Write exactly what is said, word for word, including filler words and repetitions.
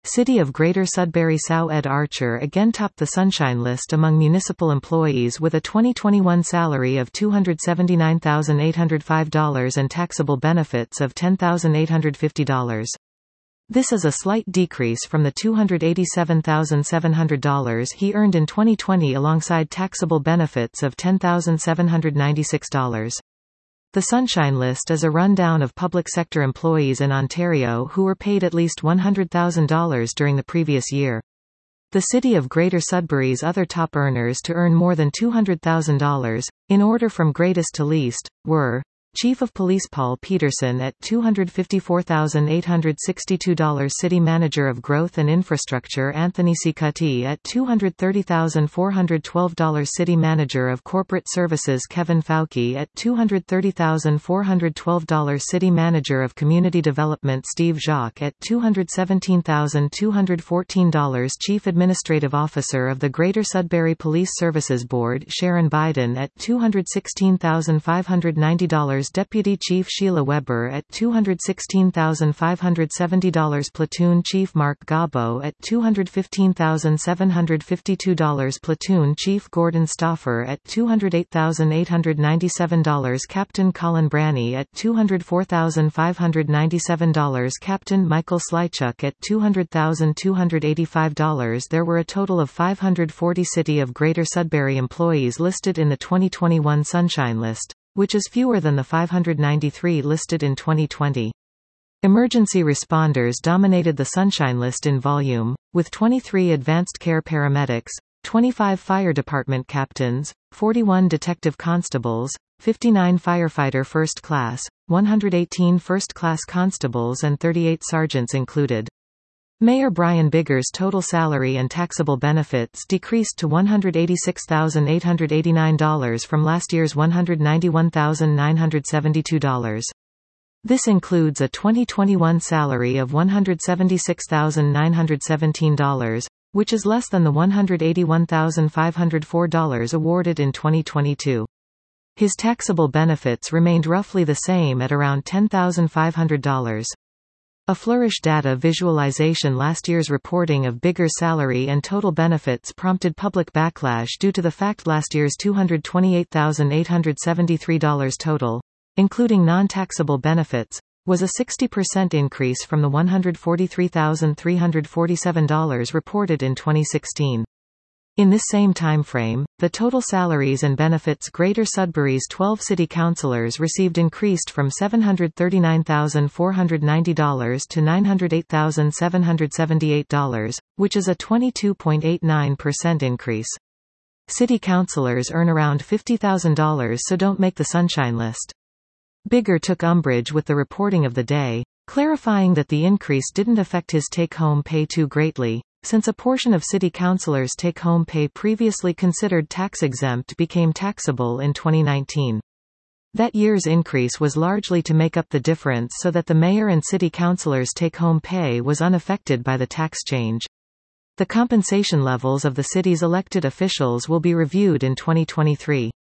City of Greater Sudbury Sow Ed Archer again topped the Sunshine List among municipal employees with a twenty twenty-one salary of two hundred seventy-nine thousand eight hundred five dollars and taxable benefits of ten thousand eight hundred fifty dollars. This is a slight decrease from the two hundred eighty-seven thousand seven hundred dollars he earned in twenty twenty alongside taxable benefits of ten thousand seven hundred ninety-six dollars. The Sunshine List is a rundown of public sector employees in Ontario who were paid at least one hundred thousand dollars during the previous year. The City of Greater Sudbury's other top earners to earn more than two hundred thousand dollars, in order from greatest to least, were Chief of Police Paul Peterson at two hundred fifty-four thousand eight hundred sixty-two dollars, City Manager of Growth and Infrastructure Anthony Cicutti at two hundred thirty thousand four hundred twelve dollars, City Manager of Corporate Services Kevin Fauci at two hundred thirty thousand four hundred twelve dollars, City Manager of Community Development Steve Jacques at two hundred seventeen thousand two hundred fourteen dollars, Chief Administrative Officer of the Greater Sudbury Police Services Board Sharon Biden at two hundred sixteen thousand five hundred ninety dollars, Deputy Chief Sheila Weber at two hundred sixteen thousand five hundred seventy dollars, Platoon Chief Mark Gabo at two hundred fifteen thousand seven hundred fifty-two dollars, Platoon Chief Gordon Stauffer at two hundred eight thousand eight hundred ninety-seven dollars, Captain Colin Branney at two hundred four thousand five hundred ninety-seven dollars, Captain Michael Slychuk at two hundred thousand two hundred eighty-five dollars. There were a total of five hundred forty City of Greater Sudbury employees listed in the twenty twenty-one Sunshine List, which is fewer than the five hundred ninety-three listed in twenty twenty. Emergency responders dominated the Sunshine List in volume, with twenty-three advanced care paramedics, twenty-five fire department captains, forty-one detective constables, fifty-nine firefighter first class, one hundred eighteen first-class constables and thirty-eight sergeants included. Mayor Brian Biggers' total salary and taxable benefits decreased to one hundred eighty-six thousand eight hundred eighty-nine dollars from last year's one hundred ninety-one thousand nine hundred seventy-two dollars. This includes a twenty twenty-one salary of one hundred seventy-six thousand nine hundred seventeen dollars, which is less than the one hundred eighty-one thousand five hundred four dollars awarded in twenty twenty-two. His taxable benefits remained roughly the same at around ten thousand five hundred dollars. A Flourish data visualization. Last year's reporting of Biggers' salary and total benefits prompted public backlash due to the fact last year's two hundred twenty-eight thousand eight hundred seventy-three dollars total, including non-taxable benefits, was a sixty percent increase from the one hundred forty-three thousand three hundred forty-seven dollars reported in twenty sixteen. In this same timeframe, the total salaries and benefits Greater Sudbury's twelve city councillors received increased from seven hundred thirty-nine thousand four hundred ninety dollars to nine hundred eight thousand seven hundred seventy-eight dollars, which is a twenty-two point eight nine percent increase. City councillors earn around fifty thousand dollars, so don't make the Sunshine List. Bigger took umbrage with the reporting of the day, clarifying that the increase didn't affect his take-home pay too greatly, since a portion of city councillors' take-home pay previously considered tax-exempt became taxable in twenty nineteen. That year's increase was largely to make up the difference so that the mayor and city councillors' take-home pay was unaffected by the tax change. The compensation levels of the city's elected officials will be reviewed in twenty twenty-three.